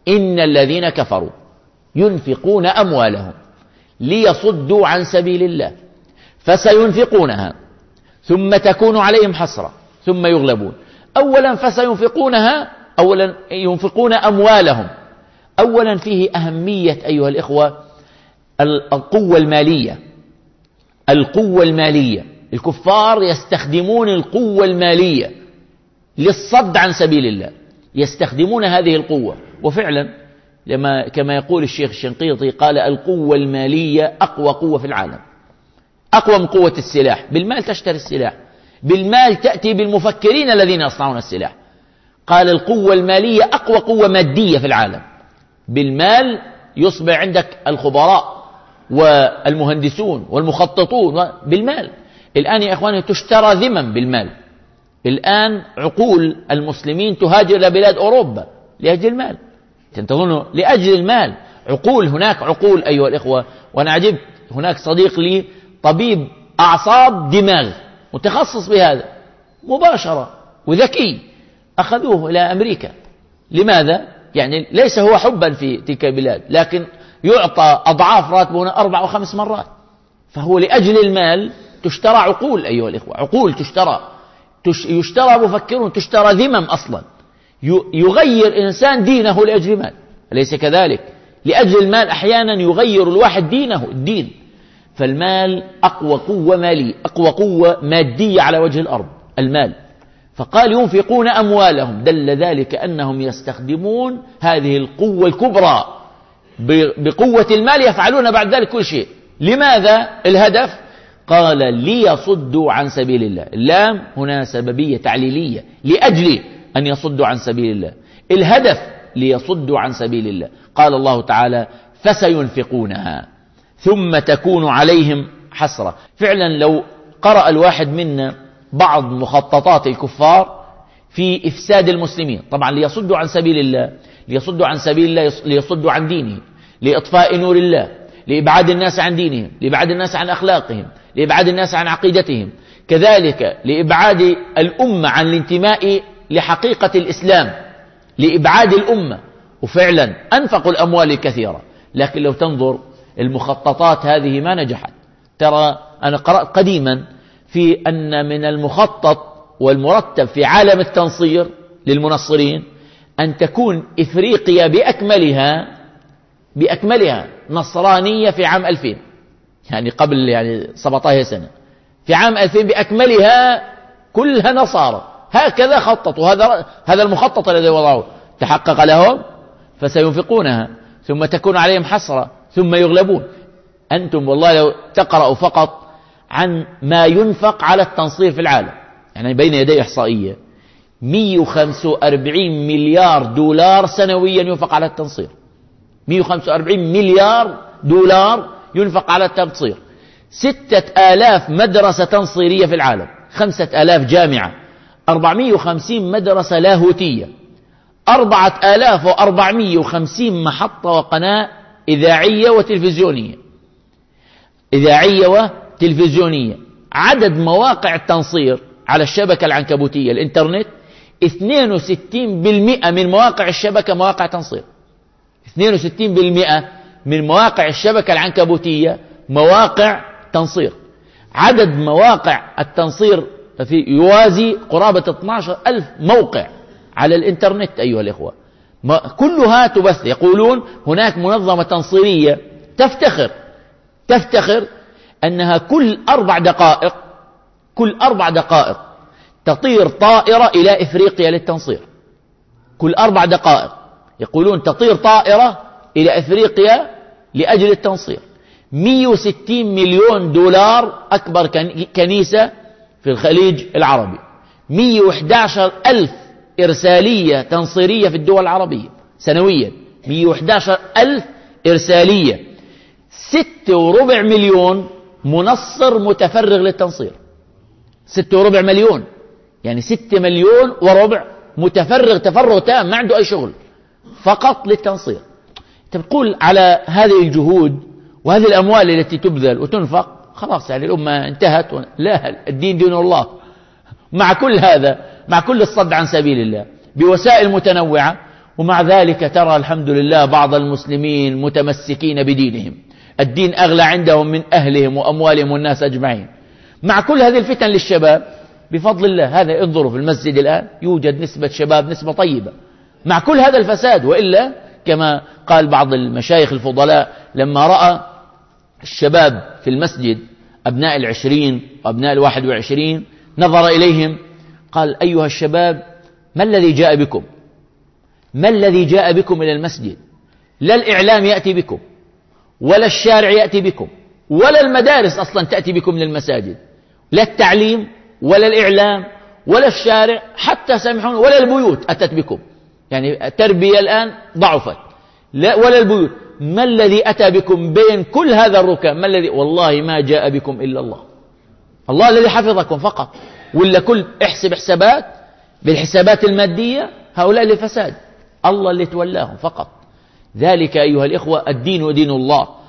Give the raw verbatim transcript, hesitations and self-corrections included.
إن الذين كفروا ينفقون أموالهم ليصدوا عن سبيل الله فسينفقونها ثم تكون عليهم حسرة ثم يغلبون. أولا فسينفقونها، أولا ينفقون أموالهم. أولا فيه أهمية أيها الإخوة القوة المالية. القوة المالية، الكفار يستخدمون القوة المالية للصد عن سبيل الله، يستخدمون هذه القوة. وفعلا لما كما يقول الشيخ الشنقيطي قال القوة المالية أقوى قوة في العالم، أقوى من قوة السلاح. بالمال تشتري السلاح، بالمال تأتي بالمفكرين الذين يصنعون السلاح. قال القوة المالية أقوى قوة مادية في العالم، بالمال يصبح عندك الخبراء والمهندسون والمخططون بالمال. الآن يا إخواني تشترى ذمم بالمال. الآن عقول المسلمين تهاجر إلى بلاد أوروبا لأجل المال، تظنوا لأجل المال. عقول، هناك عقول أيها الإخوة. وأنا عجبت، هناك صديق لي طبيب أعصاب دماغ متخصص بهذا مباشرة وذكي، أخذوه إلى أمريكا. لماذا؟ يعني ليس هو حبا في تلك البلاد، لكن يعطى أضعاف راتبه أربع وخمس مرات. فهو لأجل المال تشترى عقول أيها الإخوة، عقول تشترى، يشترى مفكرون، تشترى ذمم أصلا. يغير إنسان دينه لأجل مال، أليس كذلك؟ لأجل المال أحيانا يغير الواحد دينه، الدين. فالمال أقوى قوة مالية، أقوى قوة مادية على وجه الأرض، المال. فقال ينفقون أموالهم، دل ذلك أنهم يستخدمون هذه القوة الكبرى. بقوة المال يفعلون بعد ذلك كل شيء. لماذا؟ الهدف قال ليصدوا عن سبيل الله. اللام هنا سببية تعليلية، لأجل أن يصدوا عن سبيل الله. الهدف ليصدوا عن سبيل الله. قال الله تعالى فسينفقونها ثم تكون عليهم حسرة. فعلا لو قرأ الواحد منا بعض مخططات الكفار في إفساد المسلمين، طبعا ليصدوا عن سبيل الله، ليصدوا عن سبيل الله، ليصدوا عن دينه، لإطفاء نور الله، لإبعاد الناس عن دينهم، لإبعاد الناس عن أخلاقهم، لإبعاد الناس عن عقيدتهم، كذلك لإبعاد الأمة عن الانتماء لحقيقة الإسلام، لإبعاد الأمة. وفعلا أنفقوا الأموال الكثيرة، لكن لو تنظر المخططات هذه ما نجحت. ترى أنا قرأت قديما في أن من المخطط والمرتب في عالم التنصير للمنصرين أن تكون إفريقيا بأكملها بأكملها نصرانية في عام ألفين، يعني قبل يعني سبعة عشر سنة. في عام ألفين بأكملها كلها نصارى. هكذا خططوا، هذا هذا المخطط الذي وضعوه. تحقق لهم فسينفقونها ثم تكون عليهم حسرة ثم يغلبون. أنتم والله لو تقرأوا فقط عن ما ينفق على التنصير في العالم، يعني بين يدي إحصائية مئة وخمسة وأربعين مليار دولار سنويا ينفق على التنصير. مئة وخمسة وأربعين مليار دولار ينفق على التنصير. ستة آلاف مدرسة تنصيرية في العالم، خمسة آلاف جامعة، أربعمئة وخمسين مدرسة لاهوتية، أربعة آلاف وأربعمئة وخمسين محطة وقناة إذاعية وتلفزيونية، إذاعية وتلفزيونية. عدد مواقع التنصير على الشبكة العنكبوتية الإنترنت اثنين وستين بالمئة من مواقع الشبكة مواقع تنصير. اثنين وستين بالمئة من مواقع الشبكة العنكبوتية مواقع تنصير. عدد مواقع التنصير في يوازي قرابة اثني عشر ألف موقع على الإنترنت أيها الإخوة، كلها تبث. يقولون هناك منظمة تنصيرية تفتخر تفتخر أنها كل أربع دقائق كل أربع دقائق تطير طائرة إلى إفريقيا للتنصير. كل أربع دقائق يقولون تطير طائرة إلى إفريقيا لأجل التنصير. مئة وستين مليون دولار أكبر كنيسة في الخليج العربي، مئة وأحد عشر ألف إرسالية تنصيرية في الدول العربية سنويا، مئة وأحد عشر ألف إرسالية، ستة وربع مليون منصر متفرغ للتنصير. ستة وربع مليون يعني ستة مليون وربع متفرغ تفرغ تام، ما عنده أي شغل، فقط للتنصير. تقول على هذه الجهود وهذه الأموال التي تبذل وتنفق خلاص يعني الأمة انتهت. لا، الدين دين الله. مع كل هذا، مع كل الصد عن سبيل الله بوسائل متنوعة، ومع ذلك ترى الحمد لله بعض المسلمين متمسكين بدينهم، الدين أغلى عندهم من أهلهم وأموالهم والناس أجمعين. مع كل هذه الفتن للشباب بفضل الله، هذا انظروا في المسجد الآن يوجد نسبة شباب، نسبة طيبة مع كل هذا الفساد. وإلا كما قال بعض المشايخ الفضلاء لما رأى الشباب في المسجد أبناء العشرين وأبناء الواحد وعشرين نظر إليهم قال: أيها الشباب، ما الذي جاء بكم؟ ما الذي جاء بكم إلى المسجد؟ لا الإعلام يأتي بكم، ولا الشارع يأتي بكم، ولا المدارس أصلا تأتي بكم للمساجد، لا التعليم ولا الإعلام ولا الشارع، حتى سامحون ولا البيوت أتت بكم. يعني التربية الآن ضعفت، لا ولا البيوت. ما الذي أتى بكم بين كل هذا الركام؟ ما الذي؟ والله ما جاء بكم إلا الله، الله الذي حفظكم فقط. ولا كل احسب حسابات بالحسابات المادية هؤلاء للفساد، الله اللي تولاهم فقط. ذلك أيها الإخوة الدين ودين الله.